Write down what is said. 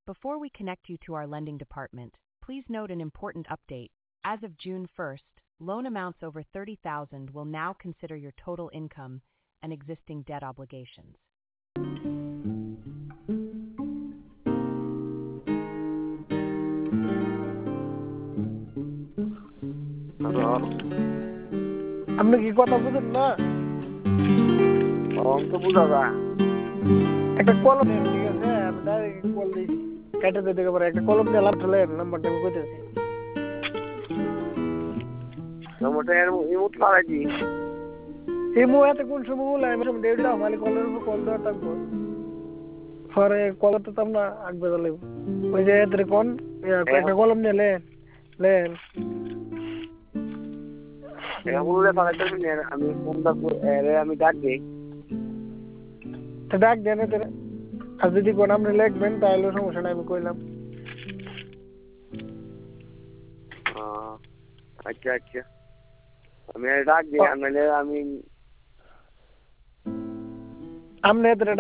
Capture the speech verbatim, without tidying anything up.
Before we connect you to our lending department, please note an important update. As of June first, loan amounts over thirty thousand will now consider your total income and existing debt obligations. আপনি কি কথা বুঝেন না? অঙ্ক বুঝাবা একটা কলম নেন, ঠিক আছে? আমি ডাইরেক্ট কল দিই, কেটে দিতে পারে। একটা কলম দিয়ে লাভ ঠলে নাম্বারটা আমি কইতেছি। নম্বরটা এর ইমোট করাই দি। এই মুহূর্তে কোন সময় বলে আমি ডেটা মালিক কলের উপর কল দেওয়া থাকবো। পরে কল তো তোমরা আগবে চলে ওই যে এদের কোন একটা কলম নিয়ে লেন লেন এগুলো পাঠাতে নেন। আমি ফোনটা এরে আমি ডাক দেই। তো ডাক দেন এদের। আর যদি কোন আপনি লিখবেন তাহলে সমস্যা নাই, আমি কইলাম। আচ্ছা আচ্ছা, আমি ডাক দিই। আমি আমি আপনি এদের